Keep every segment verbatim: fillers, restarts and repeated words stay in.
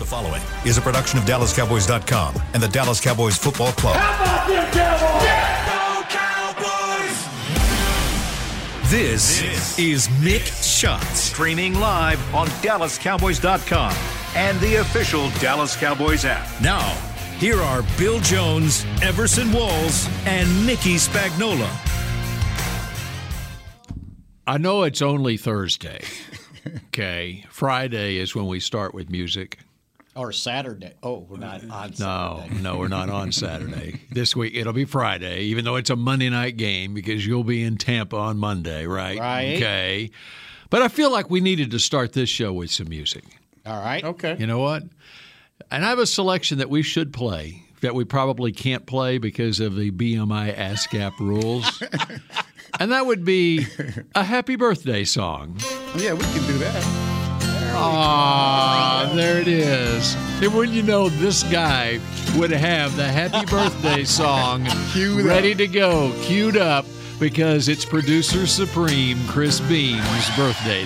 following is a production of Dallas Cowboys dot com and the Dallas Cowboys Football Club. How about them Cowboys? Yeah, go Cowboys! This, this is Mick Shots, streaming live on Dallas Cowboys dot com and the official Dallas Cowboys app. Now, here are Bill Jones, Everson Walls, and Mickey Spagnola. I know it's only Thursday. Okay. Friday is when we start with music. Or Saturday. Oh, we're not on No, Saturday. no, we're not on Saturday. This week it'll be Friday, even though it's a Monday night game because you'll be in Tampa on Monday, right? Right. Okay. But I feel like we needed to start this show with some music. All right. Okay. You know what? And I have a selection that we should play that we probably can't play because of the B M I ASCAP rules. And that would be a happy birthday song. Yeah, we can do that. Ah, there it is. And when you know this guy would have the happy birthday song Queued ready up. to go, queued up, because it's producer supreme Chris Beam's birthday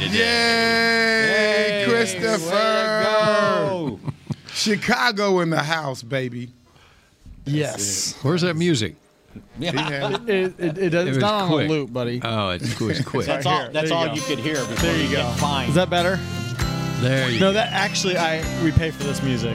today. Yay, Christopher! Chicago in the house, baby. Yes. Where's that music? Yeah. It, it, it, it, it's was not quick. on a loop, buddy. Oh, it's, it's quick. That's Right all. here. That's There you all go. you could hear before There you you go. get fined. Is that better? There you No, go. that actually, I we pay for this music.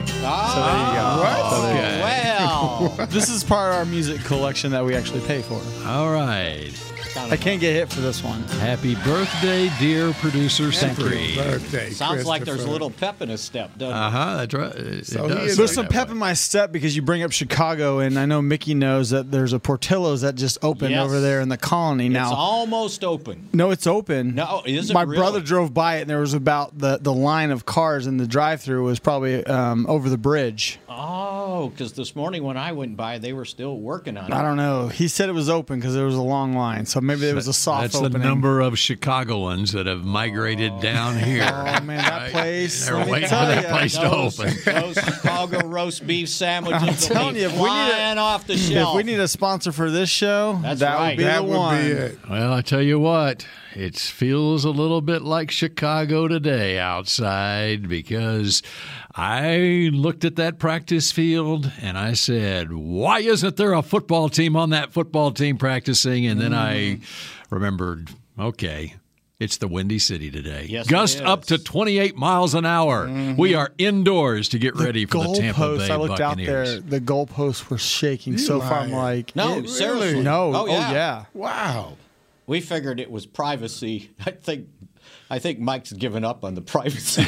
Oh, So there you go. Okay. well. This is part of our music collection that we actually pay for. All right. I can't get hit for this one. Happy birthday, dear producer supreme. Birthday, Sounds like there's a Christopher. little pep in his step, doesn't it? Uh-huh, that's right. It So he does is- sound There's some that pep way. in my step because you bring up Chicago, and I know Mickey knows that there's a Portillo's that just opened Yes. over there in the colony It's now. almost open. No, it's open. No, is it My really? brother drove by it, and there was about the, the line of cars in the drive-through was probably um, over the bridge. Oh, because this morning when I went by, they were still working on it. I don't know. He said it was open because there was a long line, so maybe there was a soft That's opening. the number of Chicagoans that have migrated down here. Oh man, that place! They're let me waiting for tell that ya. place to Those, open. those Chicago roast beef sandwiches I'm will telling be you, if we need a- flying off the shelf. If we need a sponsor for this show, That's that right. would be That the would one. be it. Well, I tell you what, it feels a little bit like Chicago today outside because I looked at that practice field and I said, why isn't there a football team on that football team practicing? And then I remembered, okay, it's the Windy City today. Yes, it Gust up is. to twenty-eight miles an hour. We are indoors to get ready for the Tampa Goalposts, Bay I looked Buccaneers. out there. The goalposts were shaking so far. I'm lying. like, No, it- seriously. no. Oh, Oh yeah. yeah. Wow. We figured it was privacy. I think I think Mike's given up on the privacy.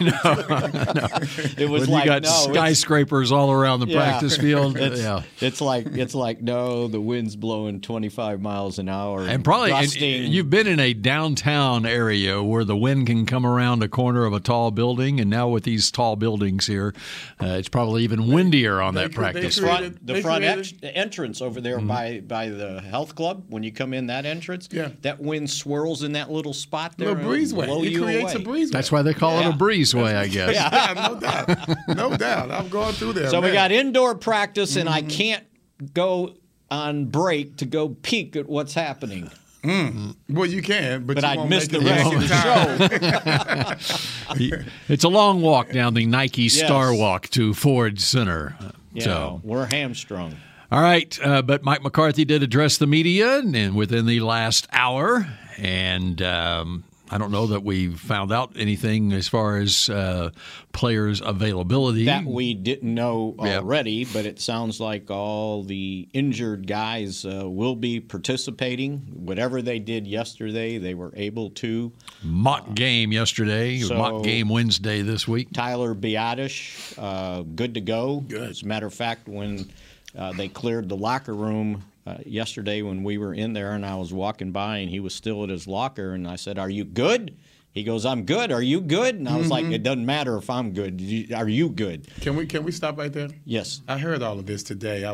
It was When like you got no, it's- skyscrapers all around the yeah. practice field. It's, yeah. it's like it's like no, the wind's blowing twenty-five miles an hour and, And probably and gusting. you've been in a downtown area where the wind can come around a corner of a tall building, and now with these tall buildings here, uh, it's probably even windier on that they practice created- field. front, the They front created- ex- entrance over there by by the health club. When you come in that entrance, Yeah. that wind swirls in that little spot there. Little and it'll breezeway. blow It you creates away. a breezeway. That's why they call Yeah. it a breezeway, I guess. Yeah, no doubt. No doubt. I've gone through there. So we man. got indoor practice, and I can't go on break to go peek at what's happening. Well, you can, but, But you I'd won't miss make the it rest back of in the time. show. It's a long walk down the Nike Star Yes. Walk to Ford Center. Yeah, So, we're hamstrung. all right, uh, but Mike McCarthy did address the media and within the last hour, and um, I don't know that we found out anything as far as uh, players' availability. That we didn't know Yeah. already, but it sounds like all the injured guys uh, will be participating. Whatever they did yesterday, they were able to. Mock game yesterday, So- mock game Wednesday this week. Tyler Biadasz, uh, good to go. Good. As a matter of fact, when uh, they cleared the locker room uh, yesterday when we were in there and I was walking by and he was still at his locker and I said, "Are you good?" He goes, "I'm good. Are you good?" And I was like, "It doesn't matter if I'm good. You- Are you good?" Can we can we stop right there? Yes. I heard all of this today. I was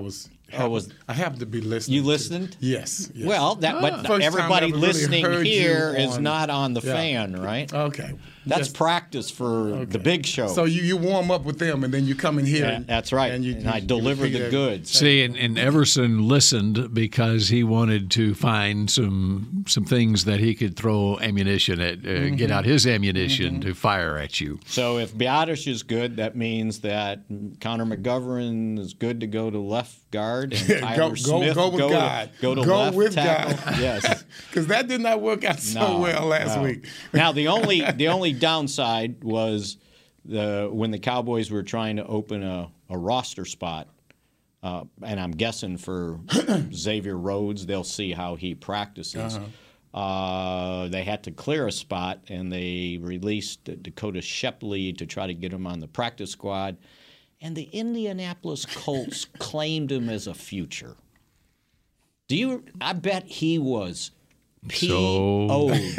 Oh, was I happen to be listening. you to- listened? Yes. yes. Well, that but First time I everybody ever really listening heard you here is on- not on the Yeah. fan, right? Okay. That's Just- practice for the big show. So you, you warm up with them, and then you come in here. Yeah, and, that's right. And, you, And you- I you deliver repeat the it. goods. See, and, and Everson listened because he wanted to find some some things that he could throw ammunition at, uh, Mm-hmm. get out his ammunition to fire at you. So if Biotish is good, that means that Connor McGovern is good to go to left guard, and Tyler go, go, Smith go with go God. To, go to go left with tackle. God. Yes. Because that did not work out so No, well last no. week. Now the only the only downside was the when the Cowboys were trying to open a, a roster spot, uh, and I'm guessing for Xavier Rhodes, they'll see how he practices. Uh-huh. Uh, they had to clear a spot, and they released Dakota Shepley to try to get him on the practice squad. And the Indianapolis Colts claimed him as a future. Do you? I bet he was P O'd.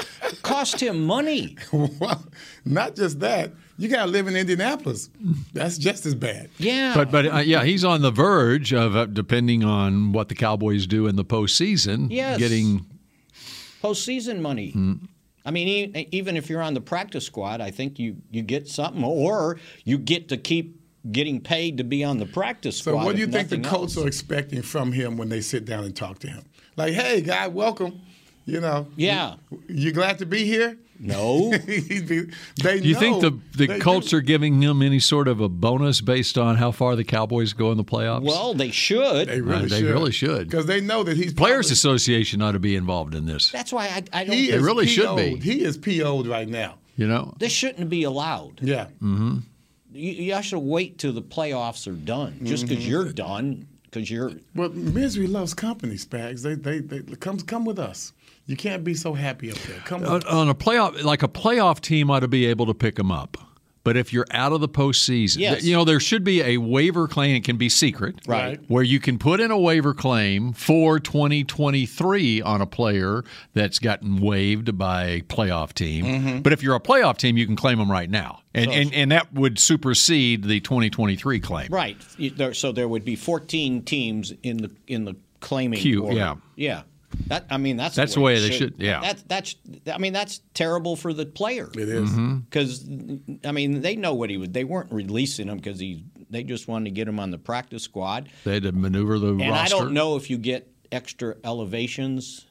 Cost him money. Well, not just that. You got to live in Indianapolis. That's just as bad. Yeah. But but uh, yeah, he's on the verge of, uh, depending on what the Cowboys do in the postseason, Yes. getting postseason money. I mean, e- even if you're on the practice squad, I think you, you get something, or you get to keep getting paid to be on the practice So squad. what do you if think the nothing Colts else. are expecting from him when they sit down and talk to him? Like, hey, guy, welcome. You know. Yeah. You, you glad to be here? No. He'd be- they Do you know. think the, the They Colts do. are giving him any sort of a bonus based on how far the Cowboys go in the playoffs? Well, they should. They really Uh, they should. really should. Because they know that he's Players probably- Association ought to be involved in this. That's why I, I don't. He They is really should P O'd. be. He is P O'd right now. You know, This shouldn't be allowed. Yeah. Mm-hmm. You, you should wait till the playoffs are done. Just because Mm-hmm. you're done, because you're. But misery loves company, Spags. They, they, they come, come with us. You can't be so happy up there. Come on, with us. on a playoff, like a playoff team ought to be able to pick them up. But if you're out of the postseason, Yes. you know, there should be a waiver claim. It can be secret. Right. Where you can put in a waiver claim for twenty twenty-three on a player that's gotten waived by a playoff team. Mm-hmm. But if you're a playoff team, you can claim them right now. And, and, and that would supersede the twenty twenty-three claim. Right. You- there- So there would be fourteen teams in the in the claiming Queue, order. yeah. Yeah. That I mean that's That's the way, the way it they should- yeah. That's that's I mean that's terrible for the player. It is. Mm-hmm. Because I mean they know what he was. They weren't releasing him because he. They just wanted to get him on the practice squad. They had to maneuver the And roster. I don't know if you get extra elevations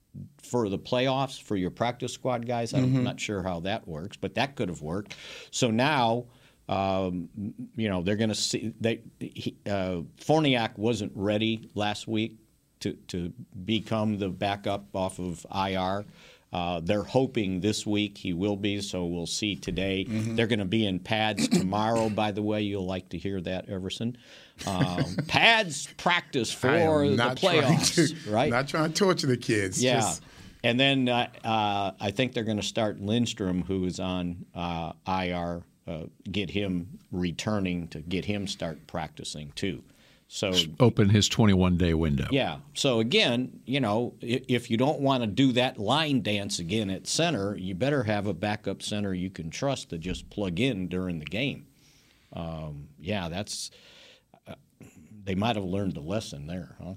for the playoffs for your practice squad guys. I'm not sure how that works, but that could have worked. So now, um, you know, they're going to see. They he, uh, Forniak wasn't ready last week to to become the backup off of I R. Uh, they're hoping this week he will be, so we'll see today. They're going to be in pads tomorrow, by the way. You'll like to hear that, Everson. Um, pads practice I am for the not trying playoffs, to, right? Not trying to torture the kids. Yeah. Just, And then uh, uh, I think they're going to start Lindstrom, who is on uh, I R, uh, get him returning to get him start practicing too. So Open his twenty-one day window. yeah. So again, you know, if, if you don't want to do that line dance again at center, you better have a backup center you can trust to just plug in during the game. Um, yeah, that's uh, they might have learned the lesson there, huh?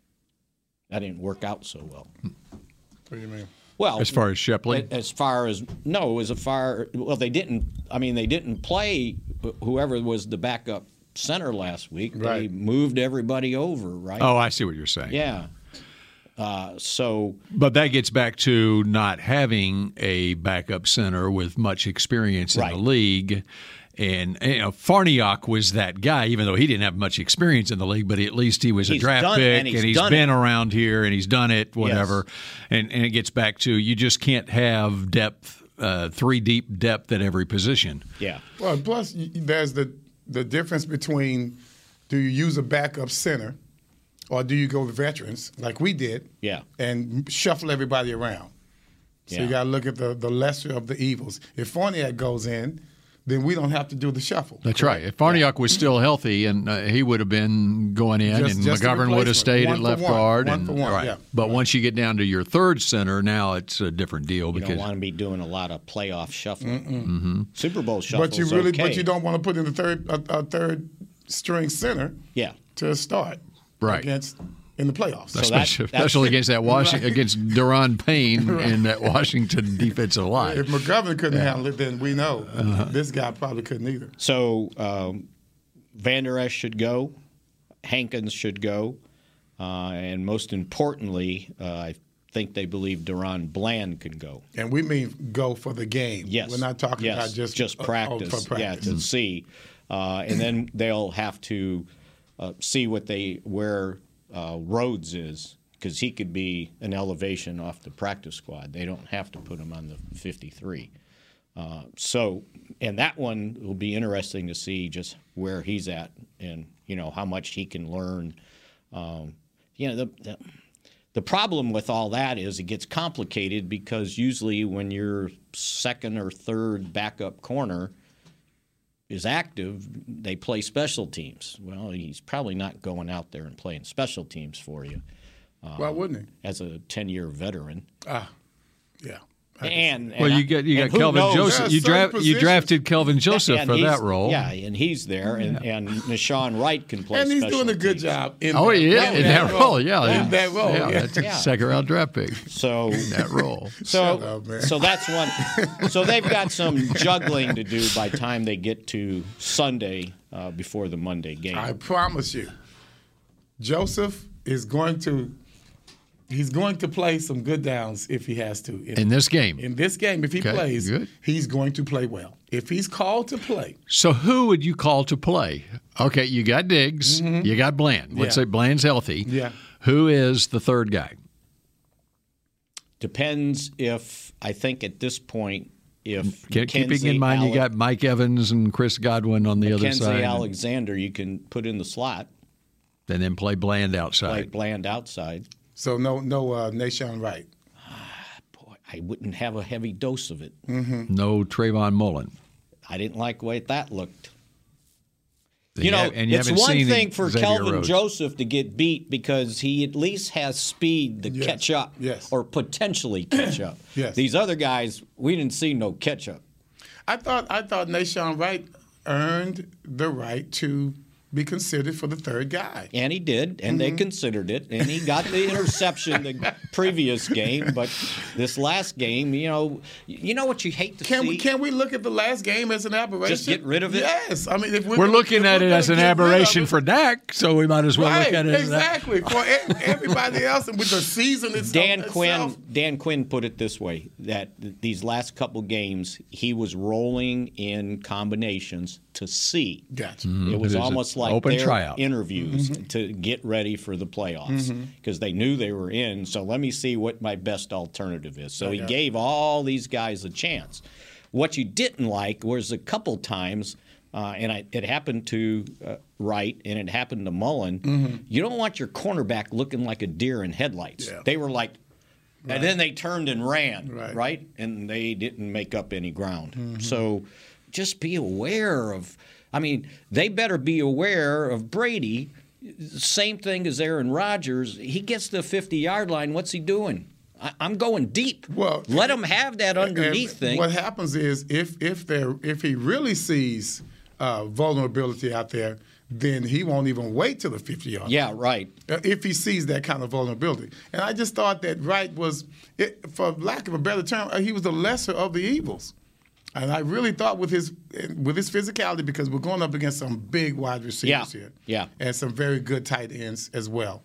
That didn't work out so well. what do you mean? Well, As far as Shepley? as far as no, as far well, they didn't. I mean, they didn't play whoever was the backup center last week. They Right. moved everybody over, right? Oh, I see what you're saying. yeah. Uh, so But that gets back to not having a backup center with much experience in Right. the league. And you know, Farniok was that guy, even though he didn't have much experience in the league, but at least he was He's a draft done- pick and he's done been it. around here and he's done it, whatever. And, and it gets back to you just can't have depth, uh, three deep depth at every position. yeah, Well, plus y- there's the the difference between do you use a backup center or do you go with veterans like we did Yeah. and shuffle everybody around. So Yeah. you got to look at the, the lesser of the evils. If Fournier goes in, then we don't have to do the shuffle. That's right. If Farniok was still healthy, and uh, he would have been going in, Just- and just a McGovern would have replacement. stayed One at for left one. guard. One and, for one, right. yeah. But once you get down to your third center, now it's a different deal you because don't want to be doing a lot of playoff shuffling. Mm-hmm. Super Bowl shuffles. But you really, okay. but you don't want to put in a third a, a third string center Yeah. to start. Right. against in the playoffs. So that- especially, that's- especially against that Washington, against Deron Payne and that Washington defensive line. If McGovern couldn't handle it, then we know this guy probably couldn't either. So um, Van Der Esch should go. Hankins should go. Uh, and most importantly, uh, I think they believe Deron Bland can go. And we mean go for the game. Yes. We're not talking yes. about just just uh, oh, practice. for practice. Yeah, to see. Uh, and then they'll have to uh, see what they where uh, Rhodes is, because he could be an elevation off the practice squad. They don't have to put him on the fifty-three. Uh, so, and that one will be interesting to see just where he's at and, you know, how much he can learn. Um, you know, the, the the problem with all that is it gets complicated because usually when your second or third backup corner is active, they play special teams. Well, he's probably not going out there and playing special teams for you. Uh, Why wouldn't he? As a ten-year veteran. Ah, yeah. And, and Well, you I- got you and got who Kelvin knows? Joseph. There are You certain draft you positions- drafted Kelvin Joseph And for he's- that role. Yeah, and he's there, and, and Nashawn Wright can play And he's special doing a good teams. job in Oh, that, yeah, in that role, yeah, In that role, yeah, yeah. that's a Yeah. second round draft pick. So In that role. So, Shut up, man. so that's one. So they've got some juggling to do by the time they get to Sunday uh, before the Monday game. I promise you, Joseph is going to he's going to play some good downs if he has to. In, In this game. in this game, if he Okay, plays, good. he's going to play well. If he's called to play, So who would you call to play? Okay, you got Diggs, you got Bland. Let's Yeah. say Bland's healthy. Yeah. Who is the third guy? Depends if I think at this point if Keep- Keeping Mackenzie in mind you Ale- got Mike Evans and Chris Godwin on the other Mackenzie side, Alexander, you can put in the slot, and then play Bland like outside. Bland outside. so no no uh, Nashawn Wright. Boy, I wouldn't have a heavy dose of it. No Trayvon Mullen. I didn't like the way that looked. And You know, ha- and you it's haven't one seen thing for Xavier Kelvin Rhodes. Joseph to get beat because he at least has speed to Yes. catch up, Yes. or potentially catch up. Yes. These other guys, we didn't see no catch up. I thought I thought Nashawn Wright earned the right to be considered for the third guy. And he did, and Mm-hmm. they considered it, and he got the interception the previous game. But this last game, you know, you know what you hate to Can see? we can we look at the last game as an aberration? Just get rid of it? Yes, I mean if we're, We're looking if at we're it as an gonna get rid of aberration it- for Dak, so we might as well right, look at it as that. exactly for e- everybody else and with the season itself. Dan Quinn, itself. Dan Quinn put it this way: that th- these last couple games, he was rolling in combinations to see. Gotcha. It was It was almost an like open their tryout. interviews Mm-hmm. to get ready for the playoffs because they knew they were in. So let me see what my best alternative is. So he Yeah. gave all these guys a chance. What you didn't like was a couple times, uh, and I, it happened to uh, Wright and it happened to Mullen. Mm-hmm. You don't want your cornerback looking like a deer in headlights. Yeah. They were like, and then they turned and ran, Right. right? And they didn't make up any ground. Mm-hmm. So just be aware of, I mean, they better be aware of Brady. Same thing as Aaron Rodgers. He gets the fifty-yard line. What's he doing? I, I'm going deep. Well, let him have that underneath And thing. What happens is if if there if he really sees uh, vulnerability out there, then he won't even wait till the fifty yard. Yeah, right. Uh, If he sees that kind of vulnerability, and I just thought that Wright was, it, for lack of a better term, uh, he was the lesser of the evils. And I really thought with his with his physicality, because we're going up against some big wide receivers Yeah, here, yeah. and some very good tight ends as well.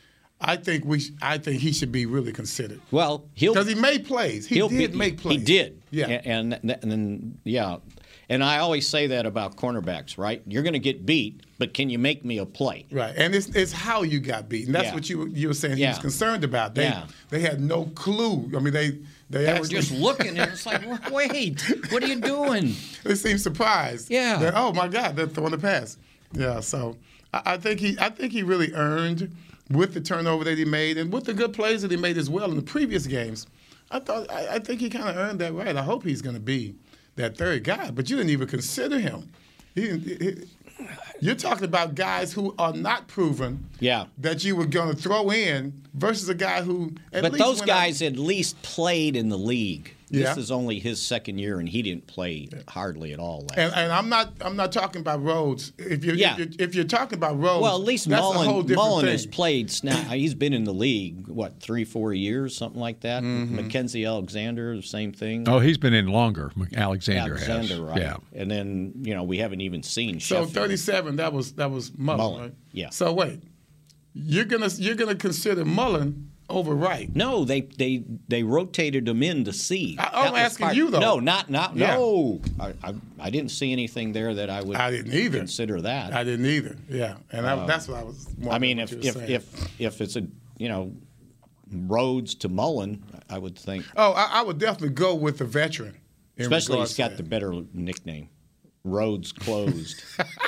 I think we sh- I think he should be really considered Well, he'll because he made plays. He he'll did be, make plays. He did. Yeah. And, and and then yeah, and I always say that about cornerbacks, right? You're going to get beat, but can you make me a play? Right, and it's it's how you got beaten. That's Yeah. what you you were saying. He Yeah. was concerned about. They Yeah. they had no clue. I mean, they they, They were actually, just looking, and it's like, wait, what are you doing? they seemed surprised. Yeah. That, oh my God, they're throwing the pass. Yeah. So I, I think he I think he really earned with the turnover that he made and with the good plays that he made as well in the previous games. I thought I, I think he kind of earned that right. I hope he's going to be that third guy, but you didn't even consider him. He, didn't- he, you're talking about guys who are not proven. Yeah. That you were going to throw in versus a guy who. At But least those went out- guys at least played in the league. Yeah. This is only his second year, and he didn't play hardly at all last And, year. and I'm not I'm not talking about Rhodes. If you're, Yeah. if you're if you're talking about Rhodes, Well, at least that's a whole Mullen, different Mullen thing. has played snap. He's been in the league, what, three, four years, something like that. Mm-hmm. Mackenzie Alexander, the same thing. Oh, he's been in longer. Alexander, Alexander, has. right? Yeah. And then you know we haven't even seen So Sheffield. thirty-seven, that was that was Mullen, Mullen, right? yeah. So wait, you're gonna you're gonna consider Mullen over Wright? No, they they they rotated him in to see. I- I'm That was asking part- you, though. No, not not Yeah. no. I, I I didn't see anything there that I would. I didn't either. consider that. I didn't either. Yeah, and I, that's what I was. I mean, wondering if what you if, were saying. if if it's a you know Rhodes to Mullen, I would think. oh, I, I would definitely go with the veteran. in Especially regards he's to got that. the better nickname, Rhodes closed.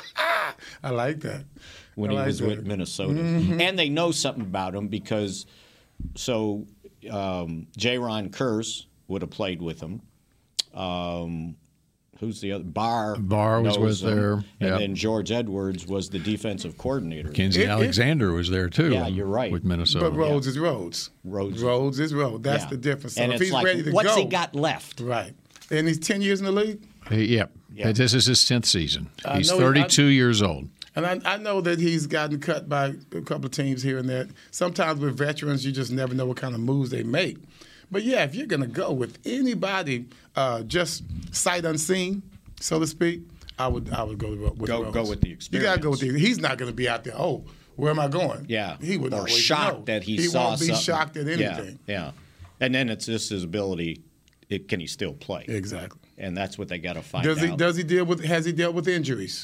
I like that. when I he like was that. with Minnesota. Mm-hmm. And they know something about him because so um, J-Ron Kurz would have played with him. Um, who's the other? Barr. Barr was knows with him. there, And yep. then George Edwards was the defensive coordinator. Kenzie It- it- Alexander was there too. Yeah, you're right. With Minnesota. But Rhodes is Rhodes. Rhodes. Rhodes is Rhodes. That's Yeah. the difference. So and if it's he's like, ready to what's go, he got left? right? And he's ten years in the league. He- yep. Yeah. This is his tenth season. I He's know he- thirty-two years old. And I, I know that he's gotten cut by a couple of teams here and there. Sometimes with veterans, you just never know what kind of moves they make. But yeah, if you're going to go with anybody, uh, just sight unseen, so to speak, I would I would go with Go- Rhodes. go with the You got to go with the. He's not going to be out there. Oh, where am I going? Yeah. he would or always shocked know. that he, he saw won't be something. shocked at Yeah, anything. Yeah. And then it's just his ability. It, can he still play? Exactly. And that's what they got to find Does out. he does he deal with has he dealt with injuries?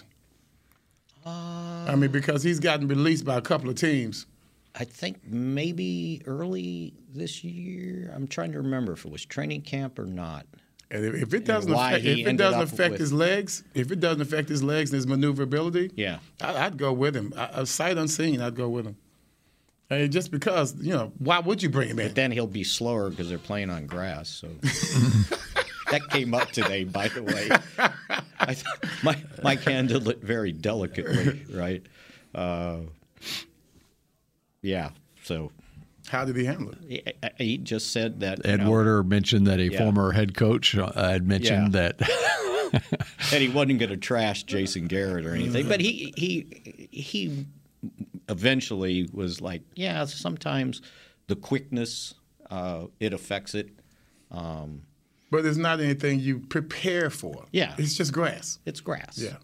Uh, I mean, because he's gotten released by a couple of teams. I think maybe early this year. I'm trying to remember if it was training camp or not. And if, if it doesn't why affect, he if it ended doesn't up affect with- his legs, if it doesn't affect his legs and his maneuverability, Yeah. I, I'd go with him. I, a sight unseen, I'd go with him. And just because, you know, why would you bring him in? But then he'll be slower because they're playing on grass. So that came up today, by the way. I th- Mike, Mike handled it very delicately, right? Uh, yeah. So How did he handle it? he, he just said that you Ed know, Werder mentioned that a Yeah. former head coach uh, had mentioned Yeah. that. that he wasn't going to trash Jason Garrett or anything, but he he he eventually was like, yeah, sometimes the quickness uh, it affects it. Um, But it's not anything you prepare for. Yeah. It's just grass. it's grass. Yeah.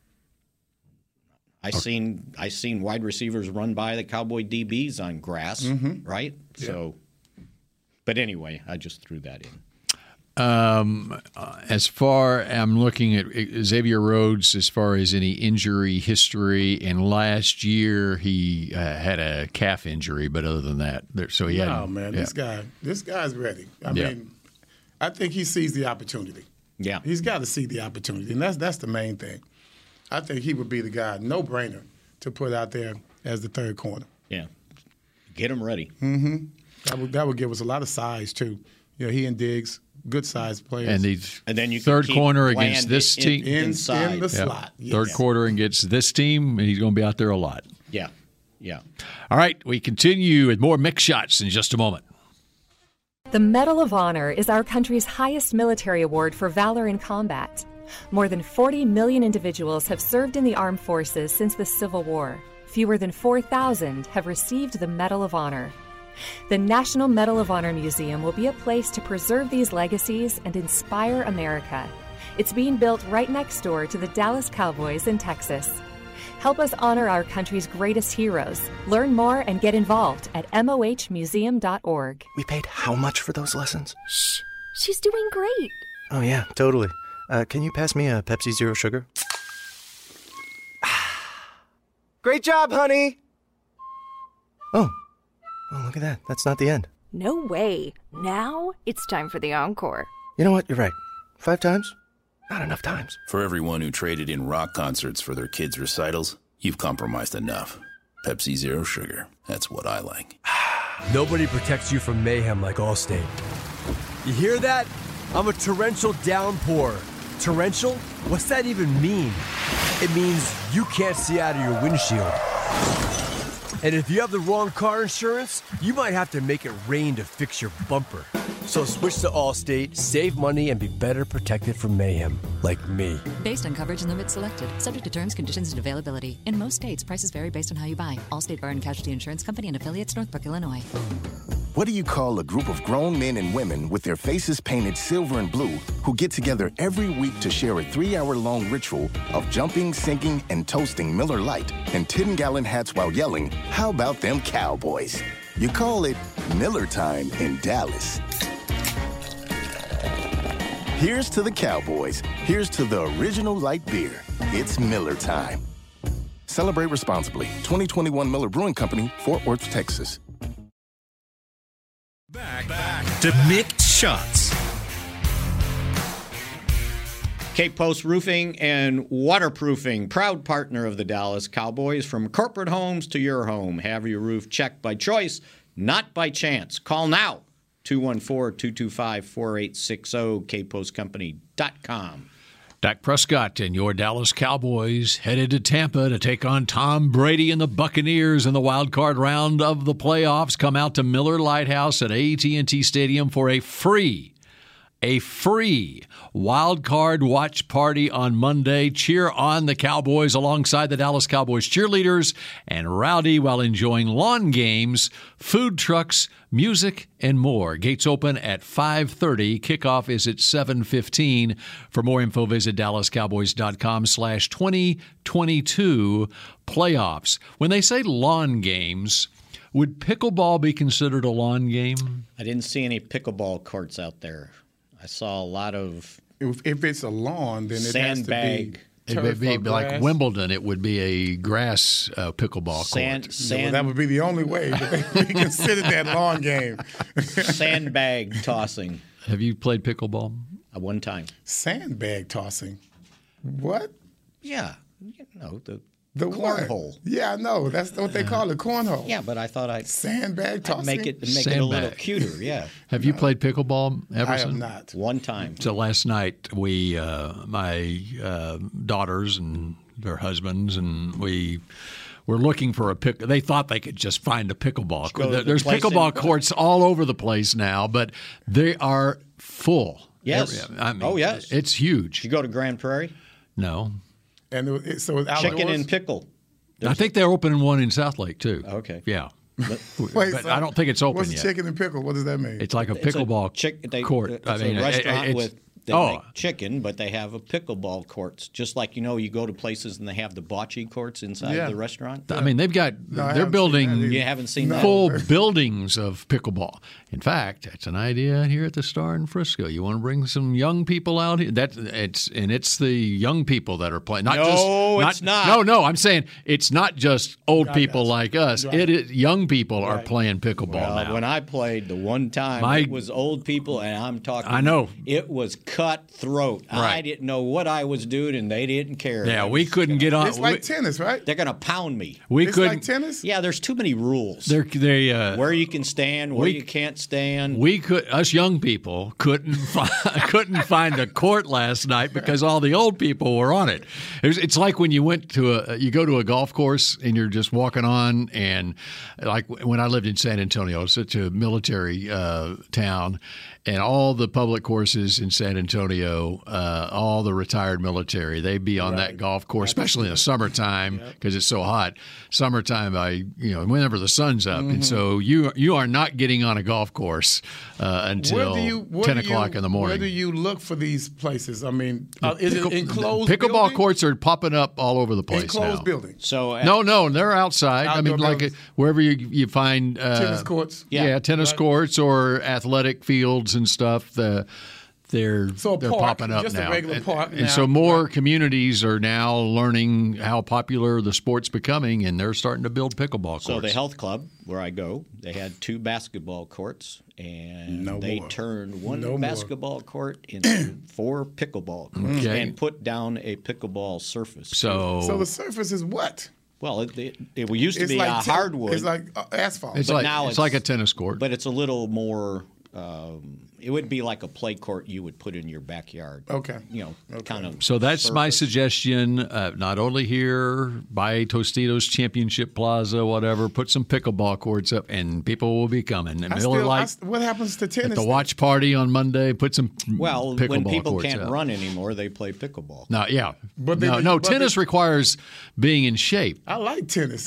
I seen I seen wide receivers run by the Cowboy D Bs on grass, right? So, but anyway, I just threw that in. Um, as far I'm looking at Xavier Rhodes, as far as any injury history, and last year he uh, had a calf injury, but other than that, there, so he had. Oh man, yeah. this guy, this guy's ready. I Yeah. mean, I think he sees the opportunity. Yeah, He's got to see the opportunity, and that's that's the main thing. I think he would be the guy, no brainer, to put out there as the third corner. yeah. Get him ready. That would that would give us a lot of size too. You know, he and Diggs, good size players. And he's And then you can third keep corner against Bland this in- team. in, inside. in the Yep. slot. Yes. Third quarter against this team, and he's going to be out there a lot. Yeah, yeah. All right, we continue with more mix shots in just a moment. The Medal of Honor is our country's highest military award for valor in combat. More than forty million individuals have served in the armed forces since the Civil War. Fewer than four thousand have received the Medal of Honor. The National Medal of Honor Museum will be a place to preserve these legacies and inspire America. It's being built right next door to the Dallas Cowboys in Texas. Help us honor our country's greatest heroes. Learn more and get involved at M O H museum dot org. We paid how much for those lessons? Shh, she's doing great. Oh, yeah, totally. Uh, can you pass me a Pepsi Zero Sugar? Great job, honey! Oh. Oh, look at that. That's not the end. No way. Now it's time for the encore. You know what? You're right. Five times? Not enough times. For everyone who traded in rock concerts for their kids' recitals, you've compromised enough. Pepsi Zero Sugar. That's what I like. Nobody protects you from mayhem like Allstate. You hear that? I'm a torrential downpour. Torrential? What's that even mean? It means you can't see out of your windshield. And if you have the wrong car insurance, you might have to make it rain to fix your bumper. So switch to Allstate, save money, and be better protected from mayhem, like me. Based on coverage and limits selected, subject to terms, conditions, and availability. In most states, prices vary based on how you buy. Allstate Bar and Casualty Insurance Company and affiliates, Northbrook, Illinois. What do you call a group of grown men and women with their faces painted silver and blue who get together every week to share a three-hour-long ritual of jumping, singing, and toasting Miller Lite and ten-gallon hats while yelling, "How about them Cowboys?" You call it Miller Time in Dallas. Here's to the Cowboys. Here's to the original light beer. It's Miller Time. Celebrate responsibly. twenty twenty-one Miller Brewing Company, Fort Worth, Texas. Back, back to Mixed Shots. Cape Post Roofing and Waterproofing, proud partner of the Dallas Cowboys. From corporate homes to your home, have your roof checked by choice, not by chance. Call now, two one four, two two five, four eight six zero, cape post company dot com. Dak Prescott and your Dallas Cowboys headed to Tampa to take on Tom Brady and the Buccaneers in the wild card round of the playoffs. Come out to Miller Lighthouse at A T and T Stadium for a free A free wild card watch party on Monday. Cheer on the Cowboys alongside the Dallas Cowboys cheerleaders and rowdy while enjoying lawn games, food trucks, music, and more. Gates open at five thirty. Kickoff is at seven fifteen. For more info, visit dallascowboys.com slash 2022 playoffs. When they say lawn games, would pickleball be considered a lawn game? I didn't see any pickleball courts out there. I saw a lot of If, if it's a lawn, then it sandbag. has to be It would be turf or like grass. Wimbledon. It would be a grass uh, pickleball Sand, court. sand, Well, that would be the only way that we consider that lawn game. sandbag tossing. Have you played pickleball? Uh, one time. Sandbag tossing. What? Yeah. You know, the, The cornhole. what? Yeah, I know. That's what they call it, cornhole. Yeah, but I thought I'd Sandbag tossing. make it make it a little Sandbag. cuter. Yeah. Have you played pickleball, I Everson? have not. One time. So last night, we, uh, my uh, daughters and their husbands, and we were looking for a pick. They thought they could just find a pickleball go to court. the There's place pickleball in- courts all over the place now, but they are full. Yes. Every- I mean, Oh, yes. It's huge. You go to Grand Prairie? No. And it, it, so it's outdoors? Chicken and pickle. I think they're opening one in South Lake, too. Okay. Yeah. But, Wait, but so I don't think it's open what's yet. chicken and pickle? What does that mean? It's like a It's a pickleball chick- they- court. It's I mean, a it- restaurant it's, with they oh, make chicken, but they have a pickleball courts. Just like, you know, you go to places and they have the bocce courts inside Yeah. the restaurant. I mean, they've got No, I they're haven't building seen that either. You haven't seen that? full buildings of pickleball. In fact, that's an idea here at the Star in Frisco. You want to bring some young people out here? That it's and it's the young people that are playing. Not No, just it's not. No, no. I'm saying it's not just old I people got you. like us. Right. It is young people are Right. playing pickleball Well, now. when I played the one time, My- it was old people, and I'm talking. I know. It was cutthroat. I Right. didn't know what I was doing, and they didn't care. yeah, They we was couldn't gonna- get on. It's like we, tennis, right? They're going to pound me. we it's couldn't. like tennis? Yeah, there's too many rules. They're, they uh, Where you can stand, where we- you can't stand. We could, us young people, couldn't find, couldn't find a court last night because all the old people were on it. It was, it's like when you went to a, you go to a golf course and you're just walking on, and like when I lived in San Antonio, it's such a military uh, town, and all the public courses in San Antonio, uh, all the retired military, they'd be on that golf course, especially in the summertime because it's so hot. Summertime, I you know whenever the sun's up, and so you you are not getting on a golf course uh, until Where do you, where ten do you- o'clock in the morning. Where do you look for these places? I mean, uh, is Pickle- it enclosed Pickleball building? courts are popping up all over the place Enclosed now. buildings. So uh, No, no, they're outside. I Outdoor mean, like buildings. uh, wherever you you find uh, Tennis courts. Yeah, Yeah. tennis Right. courts or athletic fields and stuff. The they're So a they're park, popping up just a now. regular and, park and now. so more communities are now learning how popular the sport's becoming, and they're starting to build pickleball courts. So the health club where I go, they had two basketball courts, and No they more. turned one No more. basketball court into four pickleball courts Okay. and put down a pickleball surface. So, So the surface is what? well, it, it, it used to It's be like a ten- hardwood, It's like uh, asphalt. it's but like now it's, it's- like a tennis court. but it's a little more um, It would be like a play court you would put in your backyard. Okay. You know, okay. kind of. So that's surface. my suggestion. Uh, not only here by Tostitos Championship Plaza, whatever, put some pickleball courts up, and people will be coming. And I Miller still, Lite. I st- what happens to tennis? At the then? watch party on Monday, put some Well, pickleball when people courts can't up. run anymore, they play pickleball. No, yeah. But they- no, no but tennis they- requires being in shape. I like tennis.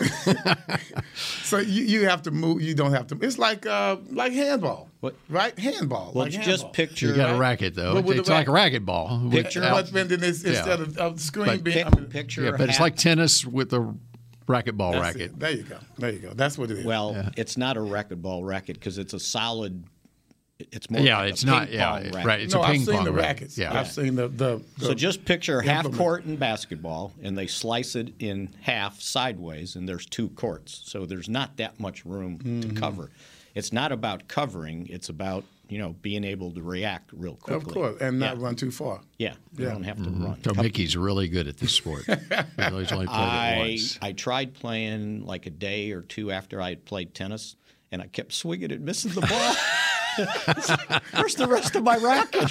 So you, you have to move. You don't have to. It's like uh, like handball. What? Right? Handball. Well, like it's handball. just picture. You got a right? racket, though. But with It's the like a racquetball. Picture- without- But then it's, Yeah. instead of, of the screen But being, pic- I mean, picture. Yeah, but it's half- like tennis with a racquetball that's racket. it. There you go. There you go. That's what it is. Well, it's not a racquetball racket because it's a solid. It's more. Yeah, like it's a not. ping Yeah, pong racket. right. It's no, a ping I've seen pong the racket. rackets. Yeah. I've seen the, the, the So just picture half implement. court in basketball, and they slice it in half sideways, and there's two courts. So there's not that much room Mm-hmm. to cover. It's not about covering. It's about you know being able to react real quickly. Of course, and not Yeah. run too far. Yeah, you Yeah. don't have to Mm-hmm. run. So Mickey's really good at this sport. He's only played it I once. I tried playing like a day or two after I had played tennis, and I kept swinging and missing the ball. Where's the rest of my racket?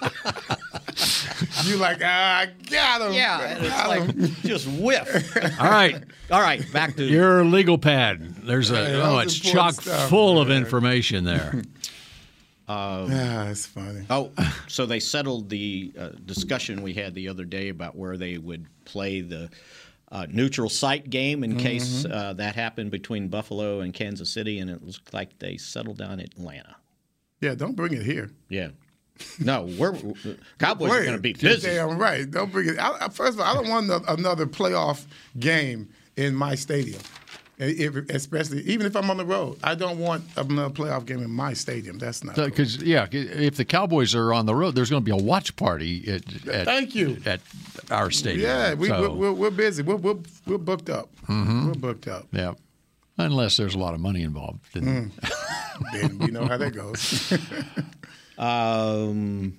You like, ah, I got him. Yeah, and it's Got like him. just whiff. All right. All right, back to Your legal pad. There's a Hey, that oh, was it's important chock stuff, full of man. information there. Ah, it's funny. Oh, so they settled the uh, discussion we had the other day about where they would play the uh, neutral site game in case uh, that happened between Buffalo and Kansas City, and it looks like they settled on Atlanta. Yeah, don't bring it here. Yeah. No, we're Cowboys Wait, are going to be you're busy. Damn right. Don't bring it. I, I- first of all, I don't want no- another playoff game in my stadium. If, especially, even if I'm on the road, I don't want another playoff game in my stadium. That's not. cool. Because yeah, if the Cowboys are on the road, there's going to be a watch party at, at Thank you. at our stadium. Yeah, we, So, we're, we're, we're busy. We're, we're, we're booked up. Mhm. We're booked up. yeah, unless there's a lot of money involved. Then, Then you know how that goes. Um,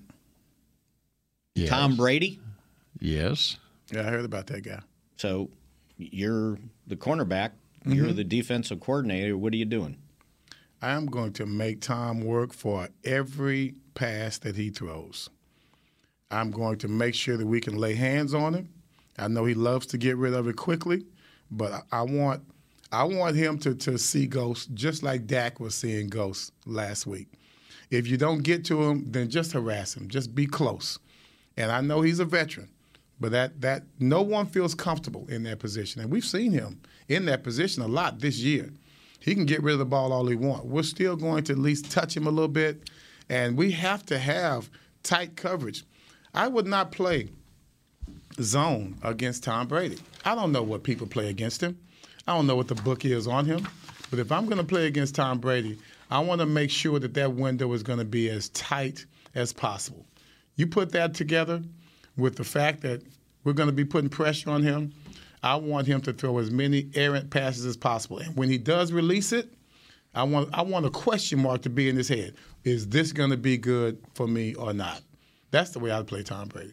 Yes. Tom Brady. Yes. Yeah, I heard about that guy. So you're the cornerback. You're Mhm. the defensive coordinator. What are you doing? I am going to make Tom work for every pass that he throws. I'm going to make sure that we can lay hands on him. I know he loves to get rid of it quickly, but I, I want I want him to, to see ghosts just like Dak was seeing ghosts last week. If you don't get to him, then just harass him. Just be close. And I know he's a veteran, but that that no one feels comfortable in that position. And we've seen him in that position a lot this year. He can get rid of the ball all he wants. We're still going to at least touch him a little bit, and we have to have tight coverage. I would not play zone against Tom Brady. I don't know what people play against him. I don't know what the book is on him. But if I'm going to play against Tom Brady, I want to make sure that that window is going to be as tight as possible. You put that together with the fact that we're going to be putting pressure on him, I want him to throw as many errant passes as possible. And when he does release it, I want I want a question mark to be in his head. Is this going to be good for me or not? That's the way I play Tom Brady.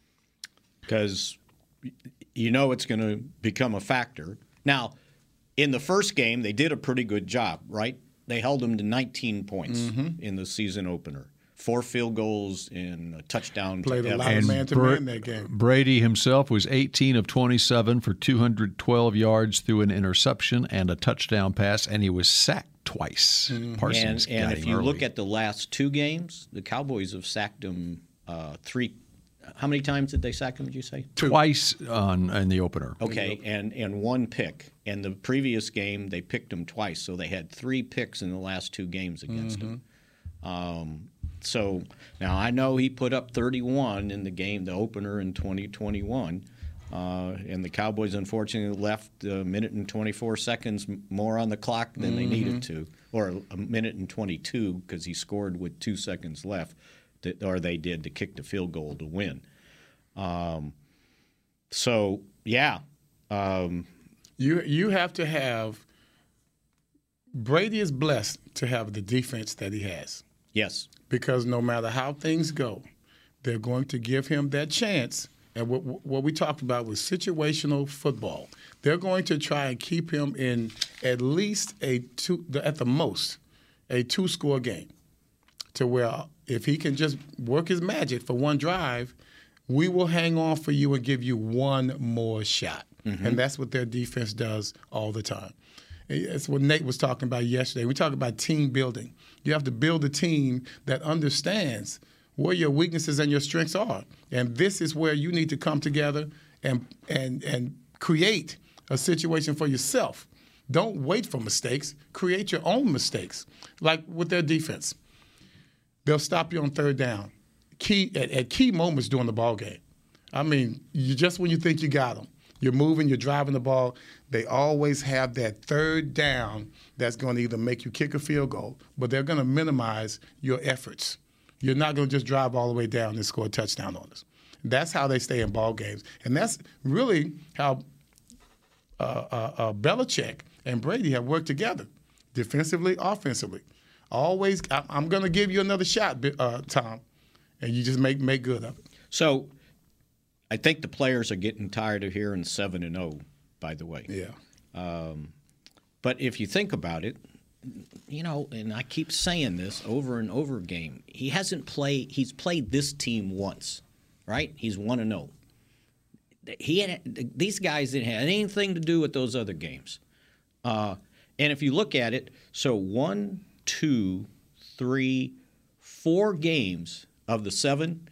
Because you know it's going to become a factor. Now, in the first game, they did a pretty good job, right? They held them to nineteen points Mhm. in the season opener. Four field goals and a touchdown. Played to a lot Evans. of man-to-man that game. Brady himself was eighteen of twenty-seven for two hundred twelve yards through an interception and a touchdown pass, and he was sacked twice. Parsons and and got if him you early. look at the last two games, the Cowboys have sacked him uh, three. How many times did they sack him? Did you say twice on in the opener. Okay, and and one pick. And the previous game they picked him twice, so they had three picks in the last two games against him. Um, so now I know he put up thirty-one in the game, the opener in twenty twenty-one, uh, and the Cowboys unfortunately left a minute and twenty-four seconds m- more on the clock than they needed to, or a minute and twenty-two because he scored with two seconds left, to, or they did to kick the field goal to win. Um, so yeah. Um, You you have to have Brady is blessed to have the defense that he has. Yes. Because no matter how things go, they're going to give him that chance. And what, what we talked about was situational football. They're going to try and keep him in at least a two, at the most, a two-score game to where if he can just work his magic for one drive, we will hang on for you and give you one more shot. Mm-hmm. And that's what their defense does all the time. It's what Nate was talking about yesterday. We talk about team building. You have to build a team that understands where your weaknesses and your strengths are. And this is where you need to come together and and and create a situation for yourself. Don't wait for mistakes. Create your own mistakes. Like with their defense. They'll stop you on third down. Key at, at key moments during the ball game. I mean, you just when you think you got them, you're moving, you're driving the ball, they always have that third down that's going to either make you kick a field goal, but they're going to minimize your efforts. You're not going to just drive all the way down and score a touchdown on us. That's how they stay in ball games. And that's really how uh, uh, uh, Belichick and Brady have worked together, defensively, offensively. Always, I, I'm going to give you another shot, uh, Tom, and you just make make good of it. So I think the players are getting tired of hearing seven and oh, by the way. Yeah. Um, but if you think about it, you know, and I keep saying this over and over again, he hasn't played, he's played this team once, right? He's one and oh. He had, these guys didn't have anything to do with those other games. Uh, and if you look at it, so one, two, three, four games of the seven,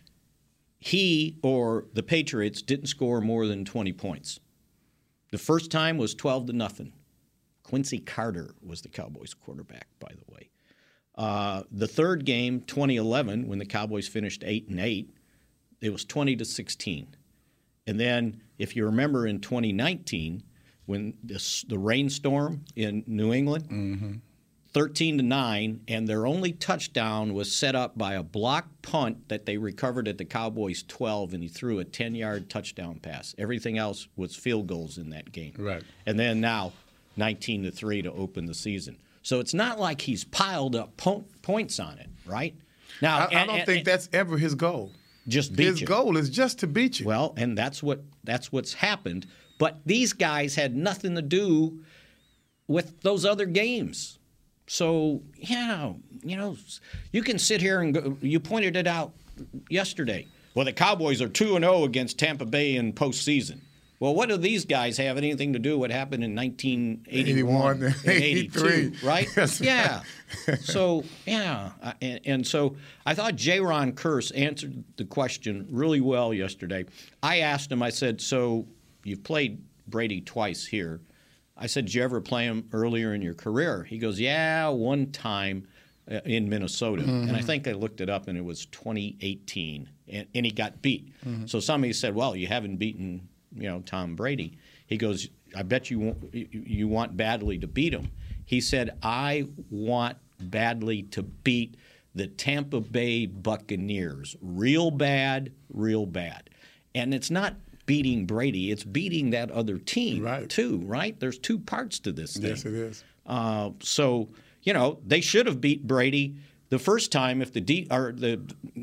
he or the Patriots didn't score more than twenty points. The first time was twelve to nothing. Quincy Carter was the Cowboys quarterback, by the way. Uh, the third game, twenty eleven, when the Cowboys finished eight and eight, it was twenty to sixteen. And then, if you remember, in twenty nineteen, when this, the rainstorm in New England, mm-hmm. thirteen to nine, and their only touchdown was set up by a block punt that they recovered at the Cowboys' twelve, and he threw a ten-yard touchdown pass. Everything else was field goals in that game. Right. And then now, nineteen to three to open the season. So it's not like he's piled up po- points on it, right? Now, I, and, I don't and, think and, that's ever his goal. Just beat his you. His goal is just to beat you. Well, and that's what that's what's happened. But these guys had nothing to do with those other games. So, yeah, you know, you can sit here and go, you pointed it out yesterday. Well, the Cowboys are two and oh against Tampa Bay in postseason. Well, what do these guys have anything to do with what happened in nineteen eighty-one and eighty-two, right? Yes. Yeah. So, yeah. And, and so I thought J-Ron Curse answered the question really well yesterday. I asked him, I said, so you've played Brady twice here. I said, did you ever play him earlier in your career? He goes, yeah, one time uh, in Minnesota. Mm-hmm. And I think I looked it up, and it was twenty eighteen, and, and he got beat. Mm-hmm. So somebody said, well, you haven't beaten, you know, Tom Brady. He goes, I bet you want, you want badly to beat him. He said, I want badly to beat the Tampa Bay Buccaneers. Real bad, real bad. And it's not beating Brady, it's beating that other team, right. too, right? There's two parts to this thing. Yes, it is. Uh, so, you know, they should have beat Brady the first time if the de- or the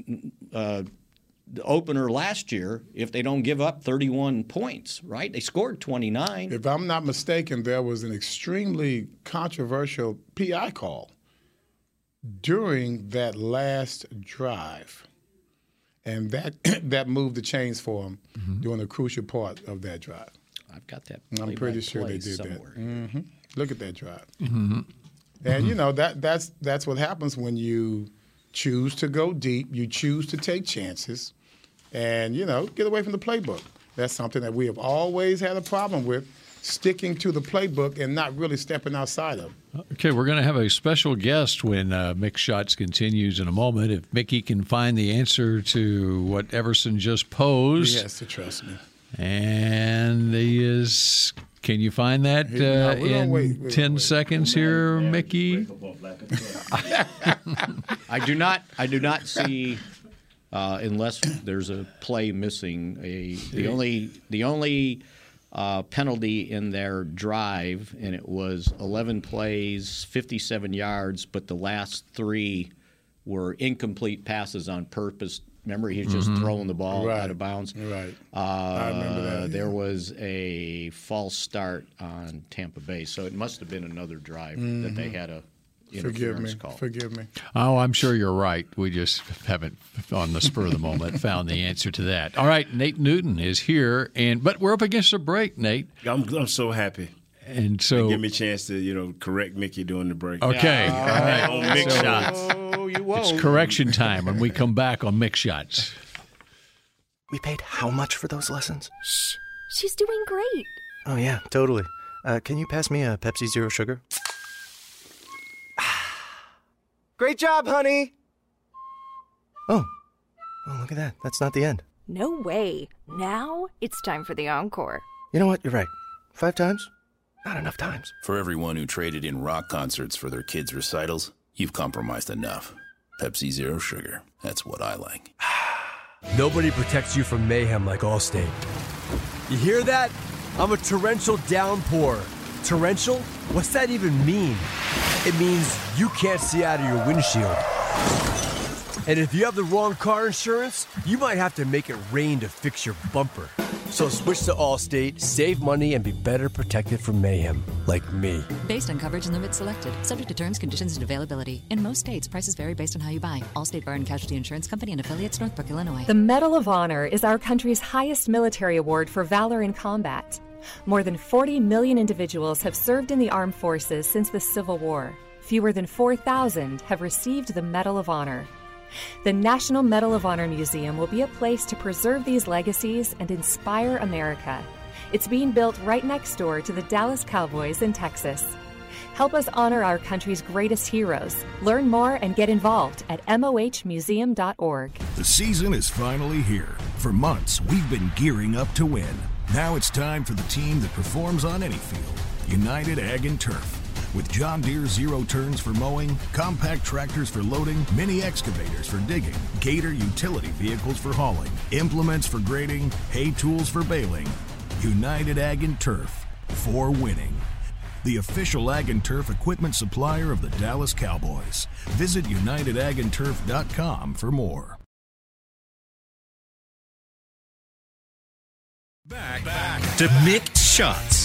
uh, the opener last year if they don't give up thirty-one points, right? They scored twenty-nine. If I'm not mistaken, there was an extremely controversial P I call during that last drive. And that that moved the chains for them mm-hmm. during a crucial part of that drive. I've got that. I'm pretty sure they did somewhere. that. Mm-hmm. Look at that drive. Mm-hmm. And mm-hmm. you know that that's that's what happens when you choose to go deep. You choose to take chances, and you know get away from the playbook. That's something that we have always had a problem with. Sticking to the playbook and not really stepping outside of it. Okay, we're going to have a special guest when uh, Mick Shots continues in a moment. If Mickey can find the answer to what Everson just posed. He has to trust me. And he is. Can you find that He- no, uh, we don't in wait. We don't ten wait. seconds here, Mickey? I do not. I do not see, uh, unless there's a play missing. A the only the only uh, penalty in their drive, and it was eleven plays, fifty-seven yards, but the last three were incomplete passes on purpose. Remember, he was just Mhm. throwing the ball Right. out of bounds. Right. Uh, I remember that, yeah. There was a false start on Tampa Bay, so it must have been another drive that they Mhm. had a Forgive me. interference call. Forgive me. Oh, I'm sure you're right. We just haven't, on the spur of the moment, found the answer to that. All right, Nate Newton is here, and but we're up against a break, Nate. I'm, I'm so happy. And so, give me a chance to, you know, correct Mickey during the break. Okay, all right. On mix So- shots. Oh, you won't. It's correction time when we come back on Mix Shots. We paid how much for those lessons? Shh, she's doing great. Oh, yeah, totally. Uh, can you pass me a Pepsi Zero Sugar? Great job, honey! Oh. Oh, look at that. That's not the end. No way. Now it's time for the encore. You know what? You're right. Five times? Not enough times. For everyone who traded in rock concerts for their kids' recitals, you've compromised enough. Pepsi Zero Sugar. That's what I like. Nobody protects you from mayhem like Allstate. You hear that? I'm a torrential downpour. Torrential? What's that even mean? It means you can't see out of your windshield. And if you have the wrong car insurance, you might have to make it rain to fix your bumper. So switch to Allstate, save money, and be better protected from mayhem, like me. Based on coverage and limits selected, subject to terms, conditions, and availability. In most states, prices vary based on how you buy. Allstate Bar and Casualty Insurance Company and affiliates, Northbrook, Illinois. The Medal of Honor is our country's highest military award for valor in combat. More than forty million individuals have served in the armed forces since the Civil War. Fewer than four thousand have received the Medal of Honor. The National Medal of Honor Museum will be a place to preserve these legacies and inspire America. It's being built right next door to the Dallas Cowboys in Texas. Help us honor our country's greatest heroes. Learn more and get involved at M O H museum dot org. The season is finally here. For months, we've been gearing up to win. Now it's time for the team that performs on any field, United Ag and Turf. With John Deere Zero Turns for mowing, compact tractors for loading, mini excavators for digging, Gator utility vehicles for hauling, implements for grading, hay tools for baling. United Ag and Turf, for winning. The official Ag and Turf equipment supplier of the Dallas Cowboys. Visit united ag and turf dot com for more. Back, back to Mixed Shots.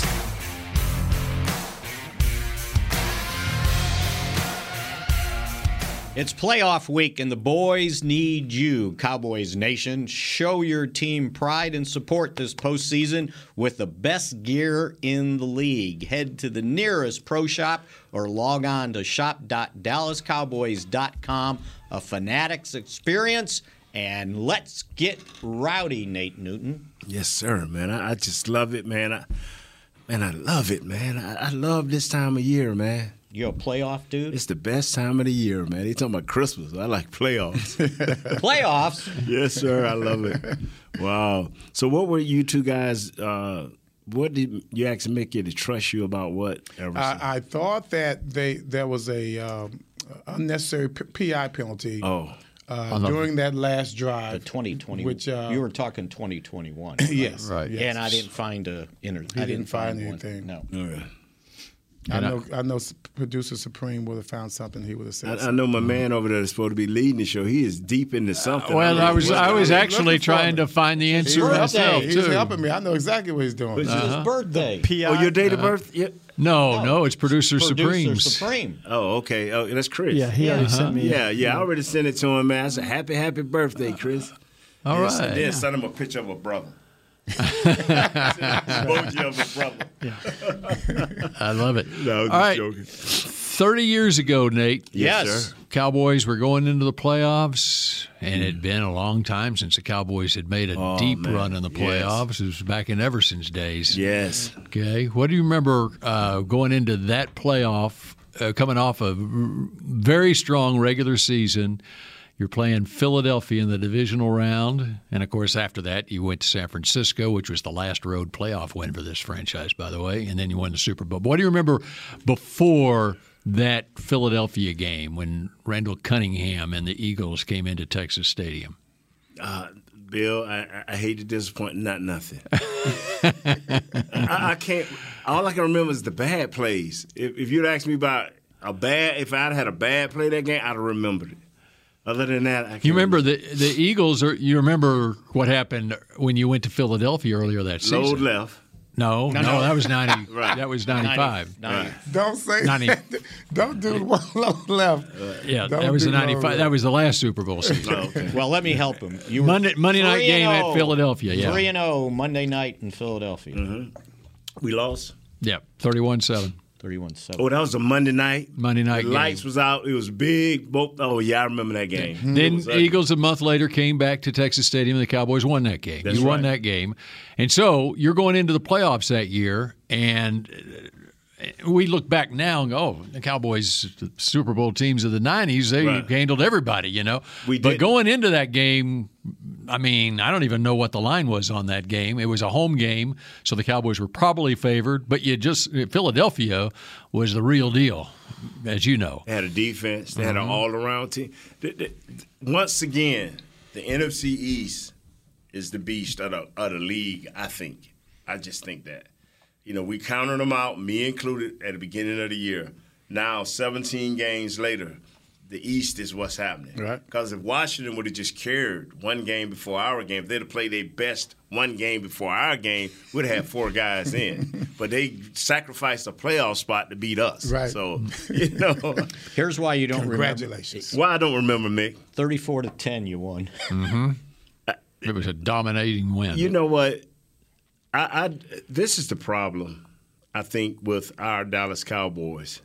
It's playoff week, and the boys need you. Cowboys Nation, show your team pride and support this postseason with the best gear in the league. Head to the nearest pro shop or log on to shop dot dallas cowboys dot com. A Fanatics experience, and let's get rowdy, Nate Newton. Yes, sir, man. I, I just love it, man. I, man, I love it, man. I, I love this time of year, man. You're a playoff dude? It's the best time of the year, man. They talking about Christmas. I like playoffs. Playoffs? Yes, sir. I love it. Wow. So what were you two guys, uh, what did you ask Mickey to trust you about what? I, I thought that they there was a um, unnecessary P I penalty oh. uh, during that last drive. The twenty twenty. Which, uh, you were talking twenty twenty-one. Right? Yes. Right. Yes. And I didn't find a inter- He I didn't, didn't find, find anything. One. No. Okay. I know, I know producer Supreme would have found something he would have said. I, I know my man over there is supposed to be leading the show. He is deep into something. Well, I was I was actually trying to find the answer myself, He's too. helping me. I know exactly what he's doing. It's uh-huh. his birthday. P I? Oh, your date of Uh-huh. birth? Yeah. No, No, no, it's Producer, Producer Supreme's. Supreme. Oh, okay. Oh, that's Chris. Yeah, he already sent me. Yeah, yeah. I already sent it to him, man. I said, happy, happy birthday, Chris. All and right. So then Yeah. sent him a picture of a brother. Emoji of a brother. I love it. No, I was All just right. joking. thirty years ago, Nate. Yes, Yes, sir. Cowboys were going into the playoffs, and it had been a long time since the Cowboys had made a Oh, deep man. run in the Yes. playoffs. It was back in Everson's days. Yes. Okay. What do you remember uh, going into that playoff, uh, coming off a r- very strong regular season? You're playing Philadelphia in the divisional round. And, of course, after that, you went to San Francisco, which was the last road playoff win for this franchise, by the way. And then you won the Super Bowl. But what do you remember before that Philadelphia game when Randall Cunningham and the Eagles came into Texas Stadium? Uh, Bill, I, I hate to disappoint, not nothing. I, I can't. All I can remember is the bad plays. If, if you'd asked me about a bad, if I'd had a bad play that game, I'd have remembered it. Other than that, I can't. You remember the the Eagles? Or you remember what happened when you went to Philadelphia earlier that season? Load left. No, no, No, no. that was ninety. Right. That was ninety-five. ninety. Don't say ninety. that. Don't do the one low left. Yeah, Don't that was do the low ninety-five. left. That was the last Super Bowl season. Oh, okay. Well, let me help him. You were Monday Monday night three game and at oh. Philadelphia. Yeah, three and zero Monday night in Philadelphia. Mm-hmm. We lost. yeah, thirty-one seven. thirty-one seven. Oh, that was a Monday night. Monday night The game. lights was out. It was big. Both. Oh yeah, I remember that game. It Then was ugly. Eagles a month later came back to Texas Stadium and the Cowboys won that game. That's you won right. that game. And so you're going into the playoffs that year, and we look back now and go, oh, the Cowboys, the Super Bowl teams of the nineties, they Right. handled everybody, you know. We but did. going into that game, I mean, I don't even know what the line was on that game. It was a home game, so the Cowboys were probably favored. But you just Philadelphia was the real deal, as you know. They had a defense. They had an Mhm. all-around team. The- the- once again, the N F C East is the beast of the, of the league, I think. I just think that. You know, we counted them out, me included, at the beginning of the year. Now, seventeen games later, the East is what's happening. Right. Because if Washington would have just carried one game before our game, if they'd have played their best one game before our game, we'd have had four guys in. But they sacrificed a playoff spot to beat us. Right. So, you know. Here's why you don't Congratulations. Why I don't remember, Mick. thirty-four to ten you won. Mm-hmm. It was a dominating win. You know what? I, I this is the problem, I think, with our Dallas Cowboys.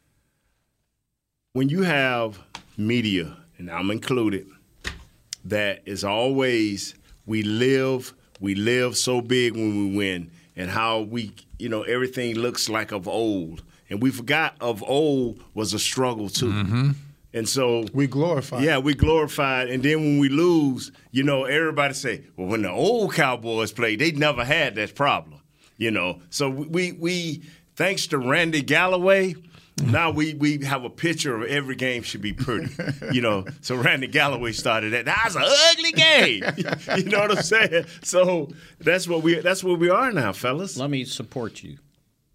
When you have media, and I'm included, that is always we live, we live so big when we win, and how we, you know, everything looks like of old, and we forgot of old was a struggle too. Mm-hmm. And so we glorify. Yeah, we glorified. And then when we lose, you know, everybody say, well, when the old Cowboys played, they never had that problem. You know. So we we thanks to Randy Galloway, now we, we have a picture of every game should be pretty. You know. So Randy Galloway started that. That was an ugly game. You know what I'm saying? So that's what we that's where we are now, fellas. Let me support you.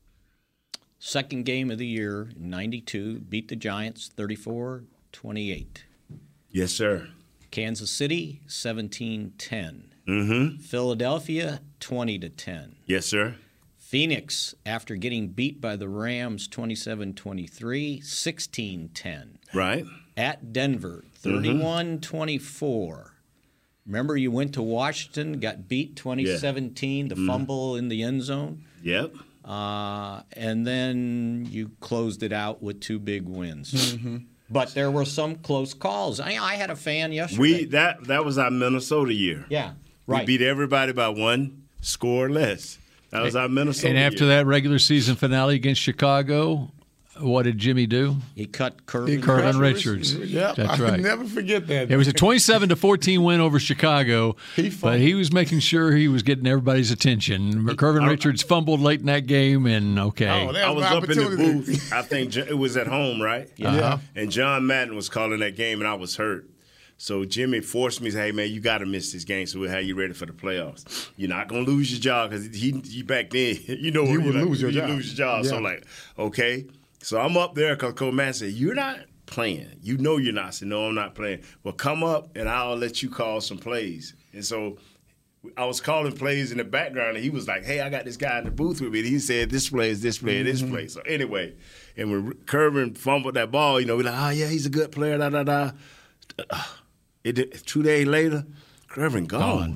Second game of the year, ninety-two, beat the Giants thirty-four twenty-eight. Yes, sir. Kansas City, seventeen ten. Mm-hmm. Philadelphia, twenty to ten. Yes, sir. Phoenix, after getting beat by the Rams twenty-seven twenty-three, sixteen ten. Right. At Denver, thirty-one twenty-four. Remember, you went to Washington, got beat twenty seventeen, the Mhm. fumble in the end zone. Yep. Uh, and then you closed it out with two big wins. Mm-hmm. But there were some close calls. I, I had a fan yesterday. We that that was our Minnesota year. Yeah, right. We beat everybody by one score or less. That was our Minnesota And after year. that regular season finale against Chicago, what did Jimmy do? He cut Curvin, He Curvin Richards. Yeah, That's I'll right. never forget that. It was a twenty-seven to fourteen win over Chicago, but he was making sure he was getting everybody's attention. Curvin Richards fumbled late in that game, and okay. Oh, I was up in the booth. I think it was at home, right? Yeah. Uh-huh. And John Madden was calling that game, and I was hurt. So Jimmy forced me to say, hey, man, you got to miss this game so we'll have you ready for the playoffs. You're not going to lose your job because he, he back then, you know, You would like, lose your you job. lose your job. So Yeah. I'm like, okay. So I'm up there because Coach Madden said, you're not playing. You know you're not. I said, no, I'm not playing. Well, come up, and I'll let you call some plays. And so I was calling plays in the background, and he was like, hey, I got this guy in the booth with me. And he said, this play is this play, this Mm-hmm. play. So anyway, and when Curvin fumbled that ball, you know, we're like, oh, yeah, he's a good player, da, da, da. It did, two days later, Curvin gone.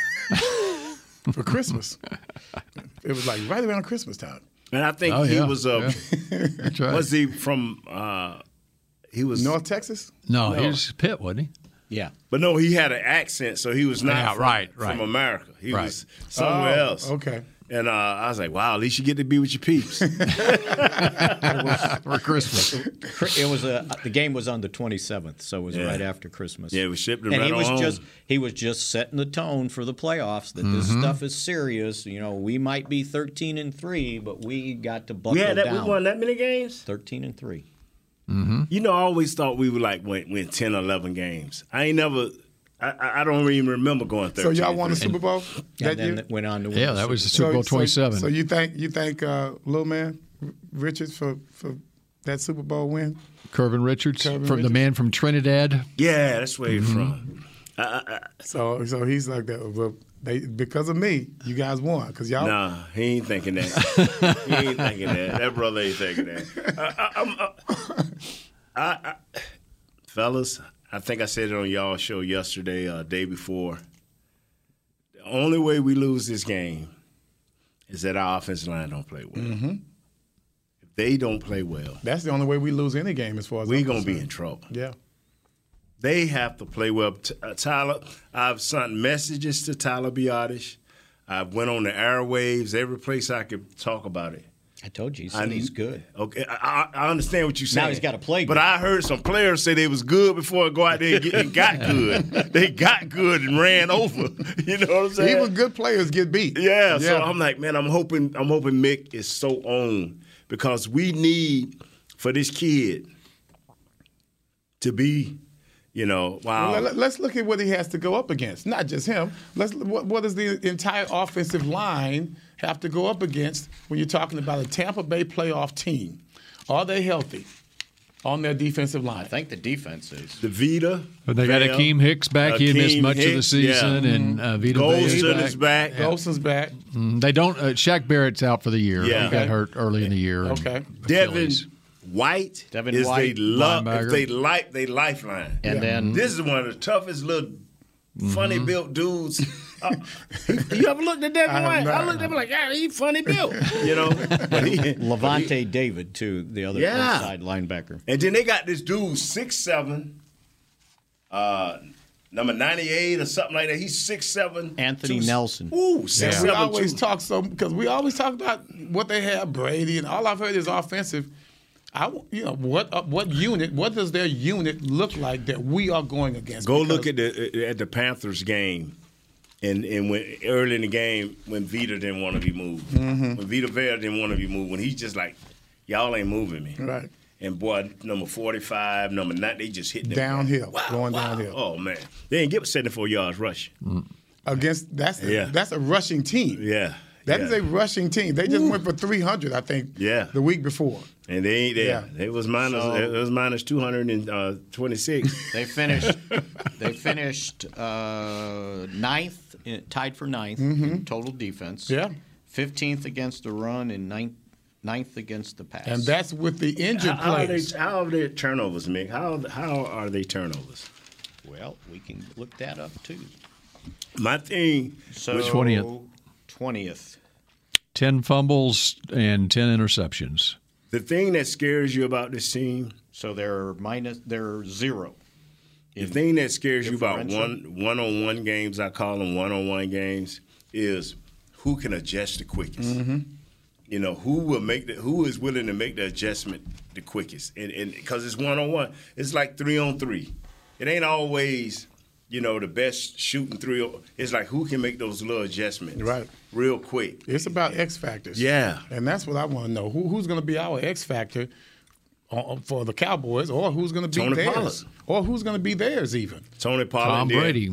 For Christmas. It was like right around Christmas time. And I think Oh, he yeah, was, uh, yeah. That's right. was he from, uh, he was. North Texas? No, he was Pitt, wasn't he? Yeah. But no, he had an accent, so he was not Yeah, from, right, from right. America. He Right. was somewhere Oh, else. okay. And uh, I was like, wow, at least you get to be with your peeps. For Christmas. It was a, the game was on the twenty-seventh, so it was Yeah. right after Christmas. Yeah, we shipped him and right he was on just home. he was just setting the tone for the playoffs that this Mhm. stuff is serious. You know, we might be thirteen and three, but we got to buckle we had that. down. We won that many games. Thirteen and three. Mm-hmm. You know, I always thought we would like win, win ten, eleven games. I ain't never. I- I, I don't even remember going So thirteen. y'all won the Super Bowl And that then year? it went on to win Yeah, the that Super was the Bowl. Super Bowl So- twenty-seven. So, you think you think uh, little man Richards for, for that Super Bowl win? Curvin Richards, Curvin from the Richards. man from Trinidad. Yeah, that's where he's Mhm. from. I, I, I, So so he's like that. But They because of me, you guys won. Because y'all. Nah, he ain't thinking that. he ain't thinking that. That brother ain't thinking that. I, I, I'm, uh, I, I, fellas, I think I said it on y'all show yesterday, uh, day before. The only way we lose this game is that our offensive line don't play well. Mm-hmm. If they don't play well, that's the only way we lose any game as far as we're gonna be in trouble. Yeah. They have to play well. Uh, Tyler, I've sent messages to Tyler Biadasz. I went on the airwaves, every place I could talk about it. I told you, he said he's good. Okay, I, I understand what you're saying. Now he's got to play good. But I heard some players say they was good before I go out there and, get, and got good. They got good and ran over. You know what I'm saying? Even good players get beat. Yeah, yeah. So I'm like, man, I'm hoping, I'm hoping Mick is so on because we need for this kid to be. You know, wow. Well, let's look at what he has to go up against. Not just him. Let's. What, what does the entire offensive line have to go up against when you're talking about a Tampa Bay playoff team? Are they healthy on their defensive line? I think the defense is. The Vita. But they got Vail, Akeem Hicks back. He missed much Hicks, of the season, yeah. and uh, Vita Golston Vea is back. Yeah. Golston's back. Mm, they don't. Uh, Shaq Barrett's out for the year. Yeah. He got hurt early in the year. Okay. Devin White Devin is White, they love linebacker. if they like they lifeline. And then this is one of the toughest little Mm-hmm. funny built dudes. Uh, you ever looked at Devin I White? not. I looked at him like, yeah, he funny built. You know, but he, Levante David too, the other Yeah. inside linebacker. and then they got this dude six seven, uh, number ninety eight or something like that. He's six seven. Anthony Nelson. Ooh, six We seven. always two. talk so because we always talk about what they have Brady, and all I've heard is offensive. I, you know, what uh, what unit? What does their unit look like that we are going against? Go Because- look at the at the Panthers game, and and when early in the game when Vita didn't want to be moved, Mhm. when Vita Vea didn't want to be moved, when he's just like, y'all ain't moving me, Right. And boy, number forty-five, number nine, they just hit them Downhill, Wow, going wow. downhill. Oh man, they didn't give seventy-four yards rush. against that's a, Yeah. that's a rushing team. Yeah, That is yeah. a rushing team. They just went for three hundred, I think. Yeah. The week before. And they ain't there. Yeah. It was minus. So- it was minus two hundred and twenty-six. They finished. They finished uh, ninth, in, tied for ninth Mm-hmm. in total defense. Yeah. Fifteenth against the run and ninth, ninth against the pass. And that's with the injured how, how are they? players. How are their turnovers, Mick? How how are they turnovers? well, we can look that up too. My thing. So twentieth. Twentieth. ten fumbles and ten interceptions. The thing that scares you about this team, So they're minus. They're zero. the thing that scares you about differential. one one-on-one games, I call them one-on-one games, is who can adjust the quickest. Mm-hmm. You know, who will make the who is willing to make the adjustment the quickest, and and because it's one-on-one, it's like three-on-three. It ain't always, you know, the best shooting three. It's like who can make those little adjustments Right. real quick. It's about X factors. Yeah. And that's what I want to know. Who, who's going to be our X factor uh, for the Cowboys, or who's going to be Tony theirs? Pollard. Or who's going to be theirs even? Tony Pollard, Tom did. Brady.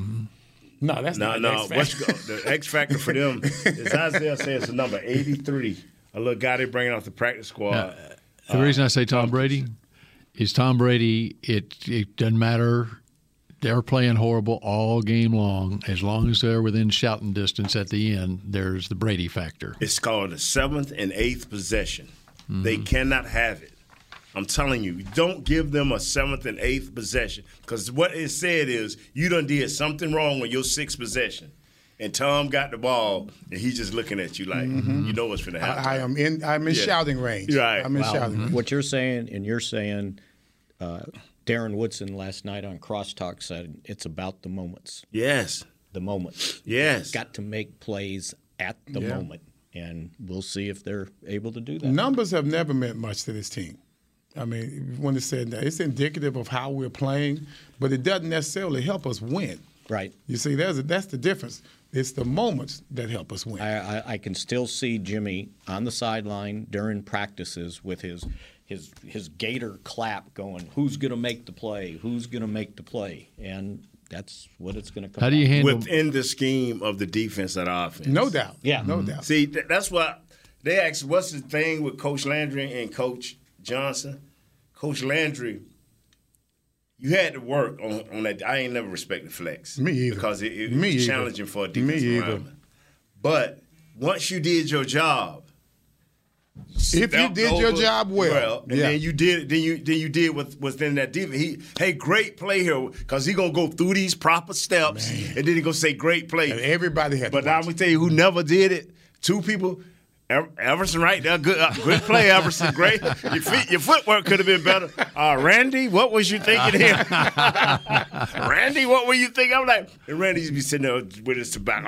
No, that's No, not no. X factor. What's the X factor for them? Is Isaiah says the number eighty-three. A little guy they bringing off the practice squad. Now, the reason I say Tom Brady is Tom Brady. It it doesn't matter. They're playing horrible all game long. As long as they're within shouting distance at the end, there's the Brady factor. It's called the seventh and eighth possession. Mm-hmm. They cannot have it. I'm telling you, don't give them a seventh and eighth possession because what it said is you done did something wrong on your sixth possession. And Tom got the ball, and he's just looking at you like, Mhm. you know what's going to happen. I, I am in. I'm in Yeah. shouting range. Right. I'm in Well, shouting range. what you're saying, and you're saying, uh, Darren Woodson last night on Crosstalk said it's about the moments. Yes. The moments. Yes. Got to make plays at the Yeah. moment, and we'll see if they're able to do that. Numbers have never meant much to this team. I mean, when it's said that, it's indicative of how we're playing, but it doesn't necessarily help us win. Right. You see, there's a, that's the difference. It's the moments that help us win. I, I, I can still see Jimmy on the sideline during practices with his his his gator clap going, who's going to make the play? Who's going to make the play? And that's what it's going to come How do you handle Within the scheme of the defense and offense. No doubt. Yeah. No doubt. See, th- that's what they asked, what's the thing with Coach Landry and Coach Johnson? Coach Landry, you had to work on, on that. I ain't never respected flex. Me either. Because it, it, it Me was either. challenging for a Me defensive either. lineman. But once you did your job, if you stepped did your over job well, and yeah. then you did, then you then you did what was in that defense. He, hey, great play here, because he gonna go through these proper steps, Man. and then he gonna say great play. And everybody had. But to I'm gonna tell you who never did it. Two people. Everson, right there, good, uh, good play, Everson. Great, your feet, your footwork could have been better. Uh, Randy, what was you thinking here? Randy, what were you thinking? I'm like, and Randy used to be sitting there with his tobacco.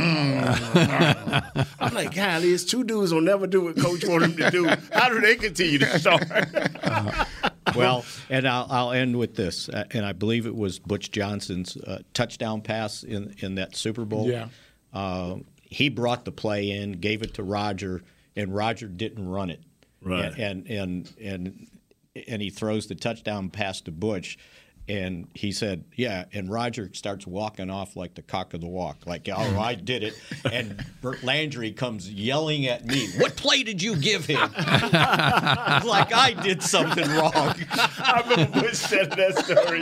I'm like, golly, it's two dudes will never do what Coach wanted them to do. How do they continue to start? uh, well, and I'll, I'll end with this, uh, and I believe it was Butch Johnson's uh, touchdown pass in in that Super Bowl. Yeah. Uh, He brought the play in, gave it to Roger, and Roger didn't run it. Right. And and and and, and he throws the touchdown pass to Butch, and he said, "Yeah." And Roger starts walking off like the cock of the walk, like, "Oh, I did it." And Bert Landry comes yelling at me, "What play did you give him?" Like I did something wrong. I remember Butch said that story.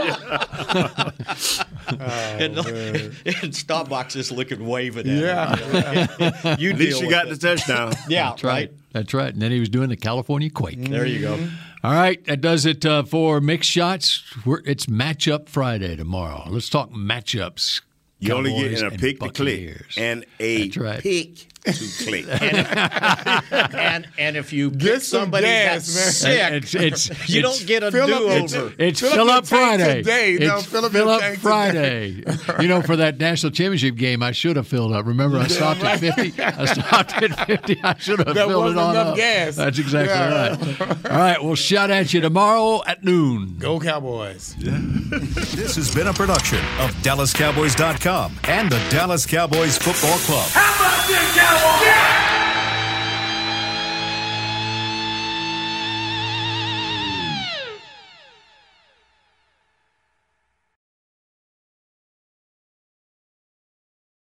Oh, and, and Staubach is looking, waving at Yeah. him. You At least deal you with got it. the touchdown. Yeah, That's right. That's right. And then he was doing the California quake. There you go. All right, that does it uh, for Mixed Shots. We're, it's Matchup Friday tomorrow. Let's talk matchups. You only Cowboys get in a and pick to Buccaneers. click and a That's right. pick to click. and, and and if you Get pick some somebody gas, that's man. sick, It's, it's, you it's- don't get a fill up- do-over. It's Fill up Fill your Up tank Friday. today. No, It's fill up Fill your Up tank Friday. You know, for that national championship game, I should have filled up. Remember, I stopped at fifty. I stopped at fifty. I should have There filled it wasn't on enough up. gas. That's exactly Yeah. right. All right, we'll shout at you tomorrow at noon. Go Cowboys. This has been a production of Dallas Cowboys dot com and the Dallas Cowboys Football Club. How about this, Cowboys? Yeah!